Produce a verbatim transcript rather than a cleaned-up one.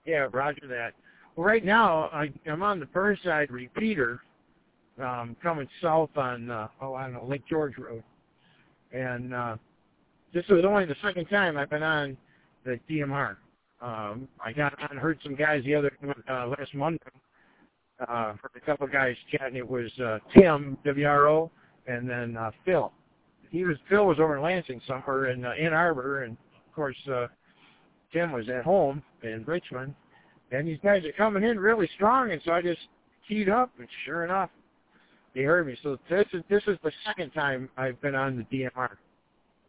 Yeah, roger that. Well, right now, I, I'm on the Burnside repeater, um, coming south on, uh, oh, I don't know, Lake George Road. And uh, this was only the second time I've been on the D M R. Um, I got on, heard some guys the other uh, last Monday. Uh, heard a couple of guys chatting. It was uh, Tim, W R O, and then uh, Phil. He was Phil was over in Lansing somewhere in uh, Ann Arbor, and of course uh, Tim was at home in Richmond. And these guys are coming in really strong, and so I just keyed up, and sure enough, they heard me. So this is this is the second time I've been on the D M R.